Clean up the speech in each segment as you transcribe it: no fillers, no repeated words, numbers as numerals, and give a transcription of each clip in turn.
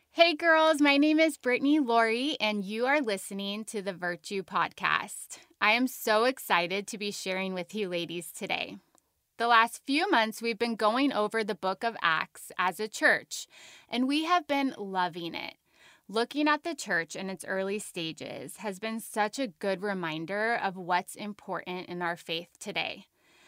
Hey girls, my name is Brittany Laurie, and you are listening to the Virtue Podcast. I am so excited to be sharing with you ladies today. The last few months, we've been going over the book of Acts as a church, and we have been loving it. Looking at the church in its early stages has been such a good reminder of what's important in our faith today.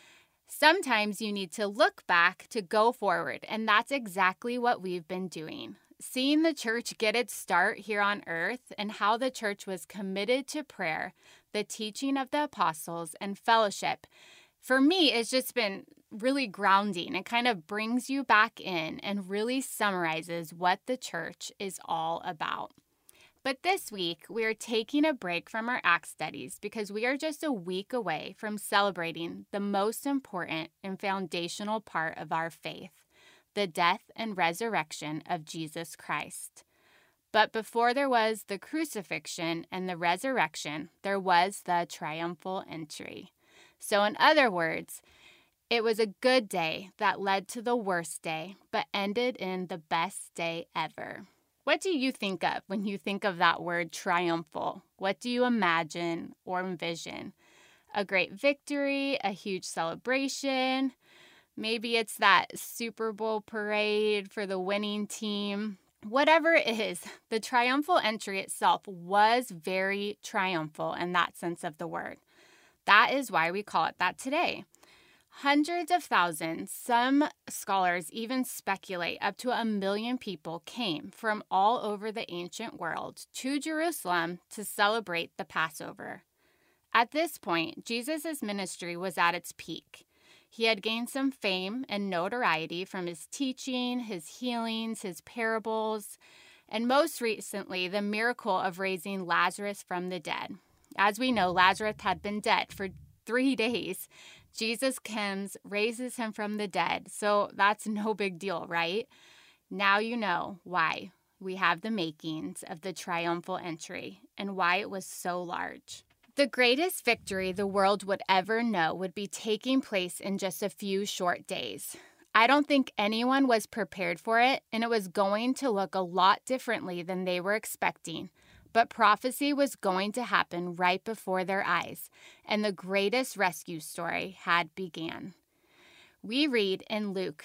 Sometimes you need to look back to go forward, and that's exactly what we've been doing. Seeing the church get its start here on earth and how the church was committed to prayer, the teaching of the apostles, and fellowship, for me, it's just been really grounding. It kind of brings you back in and really summarizes what the church is all about. But this week, we are taking a break from our Acts studies because we are just a week away from celebrating the most important and foundational part of our faith, the death and resurrection of Jesus Christ. But before there was the crucifixion and the resurrection, there was the triumphal entry. So in other words, it was a good day that led to the worst day, but ended in the best day ever. What do you think of when you think of that word triumphal? What do you imagine or envision? A great victory, a huge celebration? Maybe it's that Super Bowl parade for the winning team. Whatever it is, the triumphal entry itself was very triumphal in that sense of the word. That is why we call it that today. Hundreds of thousands, some scholars even speculate up to 1 million people came from all over the ancient world to Jerusalem to celebrate the Passover. At this point, Jesus' ministry was at its peak. He had gained some fame and notoriety from his teaching, his healings, his parables, and most recently, the miracle of raising Lazarus from the dead. As we know, Lazarus had been dead for 3 days. Jesus comes, raises him from the dead. So that's no big deal, right? Now you know why we have the makings of the triumphal entry and why it was so large. The greatest victory the world would ever know would be taking place in just a few short days. I don't think anyone was prepared for it, and it was going to look a lot differently than they were expecting. But prophecy was going to happen right before their eyes, and the greatest rescue story had began. We read in Luke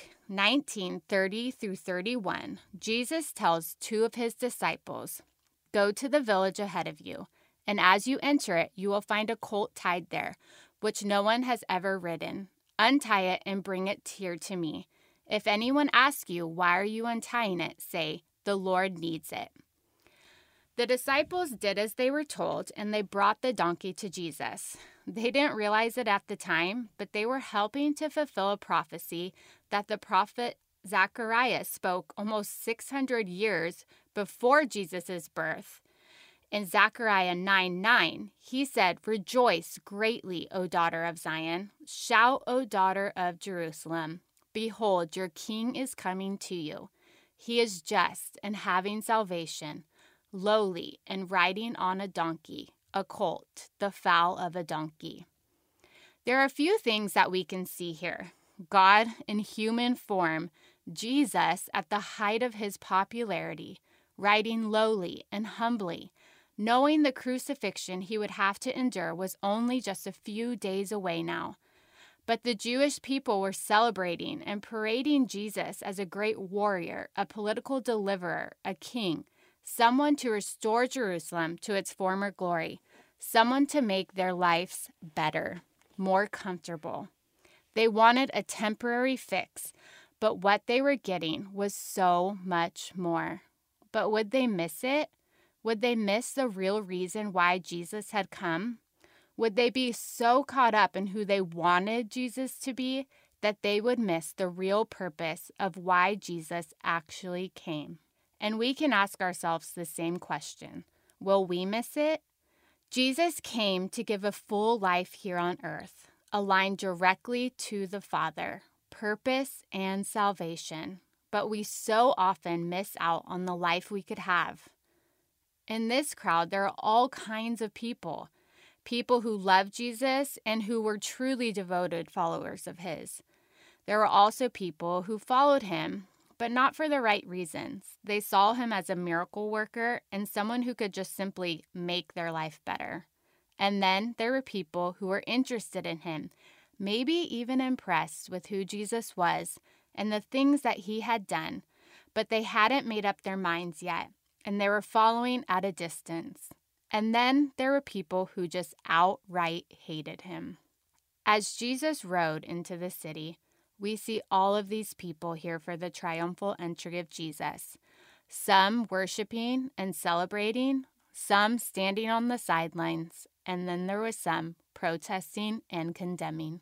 19:30 through 31, Jesus tells 2 of his disciples, "Go to the village ahead of you, and as you enter it, you will find a colt tied there, which no one has ever ridden. Untie it and bring it here to me. If anyone asks you, 'Why are you untying it?' say, 'The Lord needs it.'" The disciples did as they were told, and they brought the donkey to Jesus. They didn't realize it at the time, but they were helping to fulfill a prophecy that the prophet Zacharias spoke almost 600 years before Jesus' birth. In Zechariah 9:9, he said, "Rejoice greatly, O daughter of Zion. Shout, O daughter of Jerusalem. Behold, your king is coming to you. He is just and having salvation, lowly and riding on a donkey, a colt, the foal of a donkey." There are a few things that we can see here. God in human form, Jesus at the height of his popularity, riding lowly and humbly, knowing the crucifixion he would have to endure was only just a few days away now. But the Jewish people were celebrating and parading Jesus as a great warrior, a political deliverer, a king, someone to restore Jerusalem to its former glory, someone to make their lives better, more comfortable. They wanted a temporary fix, but what they were getting was so much more. But would they miss it? Would they miss the real reason why Jesus had come? Would they be so caught up in who they wanted Jesus to be that they would miss the real purpose of why Jesus actually came? And we can ask ourselves the same question. Will we miss it? Jesus came to give a full life here on earth, aligned directly to the Father, purpose and salvation. But we so often miss out on the life we could have. In this crowd, there are all kinds of people. People who love Jesus and who were truly devoted followers of his. There were also people who followed him, but not for the right reasons. They saw him as a miracle worker and someone who could just simply make their life better. And then there were people who were interested in him, maybe even impressed with who Jesus was and the things that he had done, but they hadn't made up their minds yet, and they were following at a distance. And then there were people who just outright hated him. As Jesus rode into the city, we see all of these people here for the triumphal entry of Jesus. Some worshiping and celebrating, some standing on the sidelines, and then there was some protesting and condemning.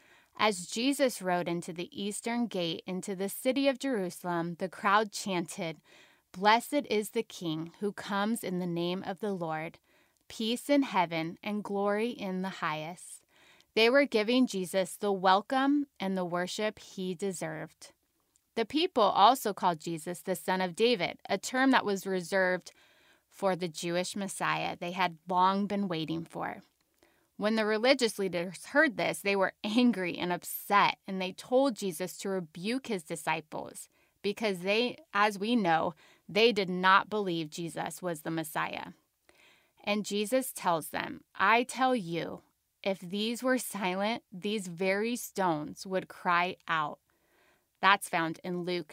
As Jesus rode into the eastern gate into the city of Jerusalem, the crowd chanted, "Blessed is the King who comes in the name of the Lord, peace in heaven and glory in the highest." They were giving Jesus the welcome and the worship he deserved. The people also called Jesus the Son of David, a term that was reserved for the Jewish Messiah they had long been waiting for. When the religious leaders heard this, they were angry and upset, and they told Jesus to rebuke his disciples because they, as we know, they did not believe Jesus was the Messiah. And Jesus tells them, "I tell you, if these were silent, these very stones would cry out." That's found in Luke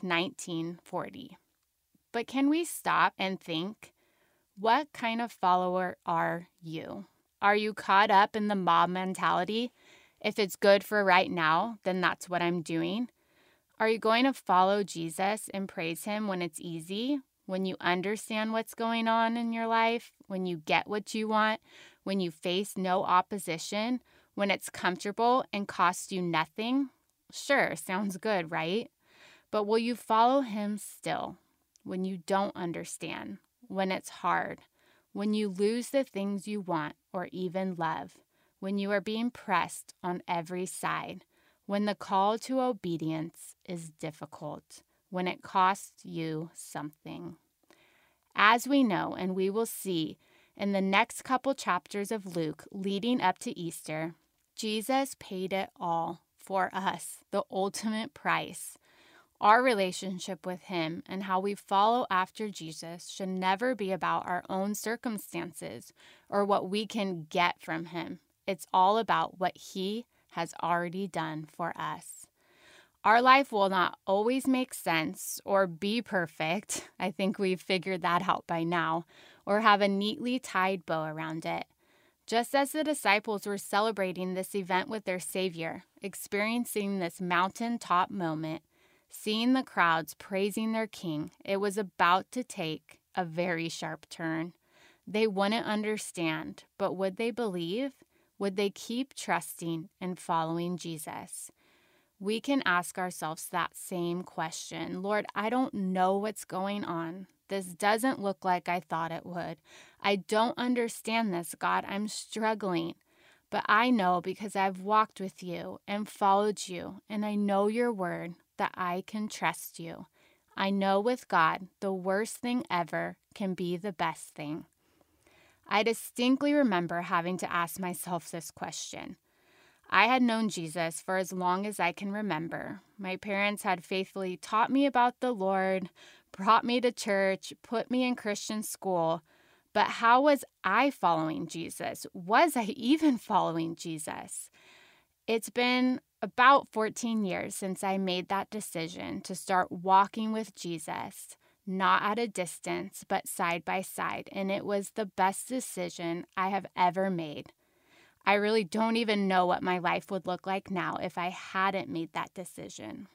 19:40. But can we stop and think, what kind of follower are you? Are you caught up in the mob mentality? If it's good for right now, then that's what I'm doing. Are you going to follow Jesus and praise him when it's easy, when you understand what's going on in your life, when you get what you want, when you face no opposition, when it's comfortable and costs you nothing? Sure, sounds good, right? But will you follow him still when you don't understand, when it's hard, when you lose the things you want or even love, when you are being pressed on every side, when the call to obedience is difficult, when it costs you something? As we know, and we will see in the next couple chapters of Luke leading up to Easter, Jesus paid it all for us, the ultimate price. Our relationship with him and how we follow after Jesus should never be about our own circumstances or what we can get from him. It's all about what he has already done for us. Our life will not always make sense or be perfect. I think we've figured that out by now, or have a neatly tied bow around it. Just as the disciples were celebrating this event with their Savior, experiencing this mountaintop moment, seeing the crowds praising their King, it was about to take a very sharp turn. They wouldn't understand, but would they believe? Would they keep trusting and following Jesus? We can ask ourselves that same question. Lord, I don't know what's going on. This doesn't look like I thought it would. I don't understand this, God. I'm struggling. But I know because I've walked with you and followed you, and I know your word, that I can trust you. I know with God, the worst thing ever can be the best thing. I distinctly remember having to ask myself this question. I had known Jesus for as long as I can remember. My parents had faithfully taught me about the Lord, brought me to church, put me in Christian school. But how was I following Jesus? Was I even following Jesus? It's been about 14 years since I made that decision to start walking with Jesus, not at a distance, but side by side. And it was the best decision I have ever made. I really don't even know what my life would look like now if I hadn't made that decision.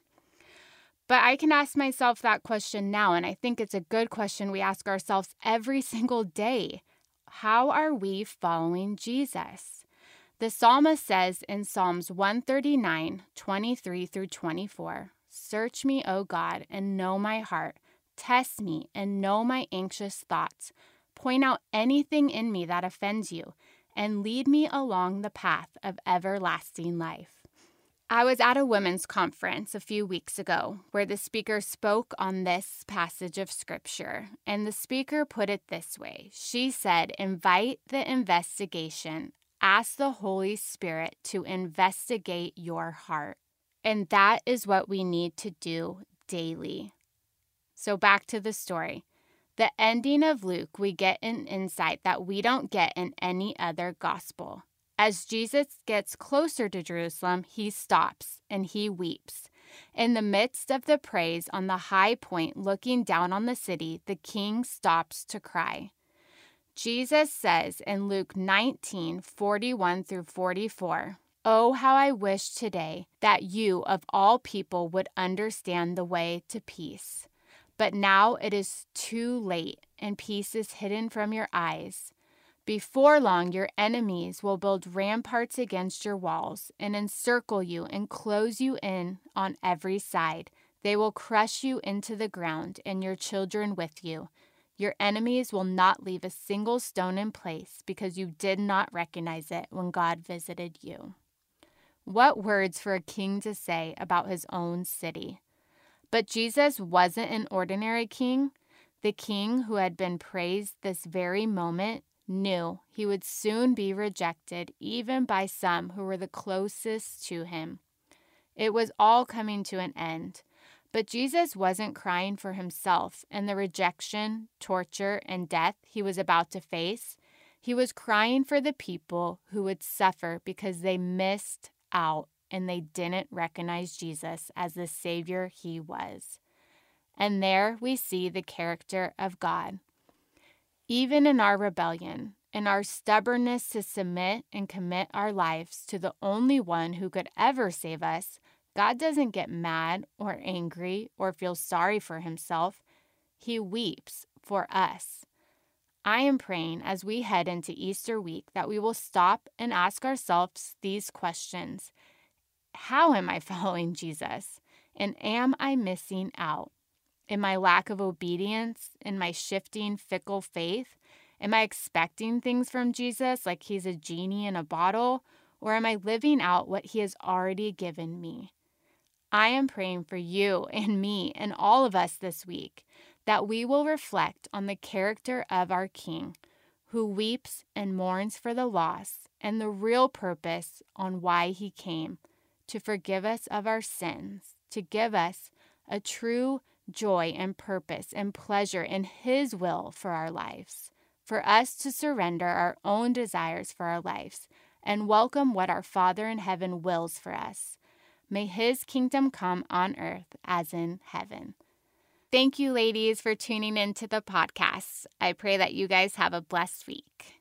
But I can ask myself that question now, and I think it's a good question we ask ourselves every single day. How are we following Jesus? The psalmist says in Psalms 139, 23 through 24, "Search me, O God, and know my heart. Test me and know my anxious thoughts. Point out anything in me that offends you, and lead me along the path of everlasting life." I was at a women's conference a few weeks ago where the speaker spoke on this passage of scripture, and the speaker put it this way. She said, "Invite the investigation. Ask the Holy Spirit to investigate your heart." And that is what we need to do daily. So back to the story. The ending of Luke, we get an insight that we don't get in any other gospel. As Jesus gets closer to Jerusalem, he stops and he weeps. In the midst of the praise on the high point looking down on the city, the king stops to cry. Jesus says in Luke 19:41 through 44, "Oh, how I wish today that you of all people would understand the way to peace. But now it is too late, and peace is hidden from your eyes. Before long, your enemies will build ramparts against your walls and encircle you and close you in on every side. They will crush you into the ground and your children with you. Your enemies will not leave a single stone in place because you did not recognize it when God visited you." What words for a king to say about his own city. But Jesus wasn't an ordinary king. The king who had been praised this very moment knew he would soon be rejected even by some who were the closest to him. It was all coming to an end. But Jesus wasn't crying for himself and the rejection, torture, and death he was about to face. He was crying for the people who would suffer because they missed out and they didn't recognize Jesus as the Savior he was. And there we see the character of God. Even in our rebellion, in our stubbornness to submit and commit our lives to the only one who could ever save us, God doesn't get mad or angry or feel sorry for himself. He weeps for us. I am praying as we head into Easter week that we will stop and ask ourselves these questions. How am I following Jesus? And am I missing out? In my lack of obedience, in my shifting, fickle faith? Am I expecting things from Jesus like he's a genie in a bottle? Or am I living out what he has already given me? I am praying for you and me and all of us this week that we will reflect on the character of our King, who weeps and mourns for the loss and the real purpose on why he came, to forgive us of our sins, to give us a true joy and purpose and pleasure in his will for our lives, for us to surrender our own desires for our lives and welcome what our Father in heaven wills for us. May his kingdom come on earth as in heaven. Thank you, ladies, for tuning into the podcast. I pray that you guys have a blessed week.